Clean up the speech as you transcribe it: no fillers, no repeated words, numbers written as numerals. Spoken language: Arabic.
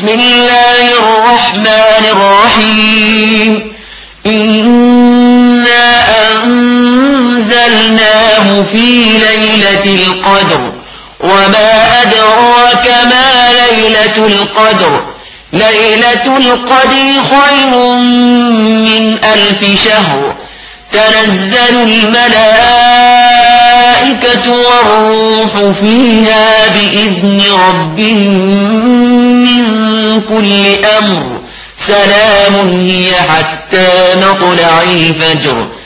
بسم الله الرحمن الرحيم إنا أنزلناه في ليلة القدر وما أدراك ما ليلة القدر ليلة القدر خير من 1000 شهر تنزل الملائكة والروح فيها بإذن ربهم من كل أمر سلام هي حتى مطلع الفجر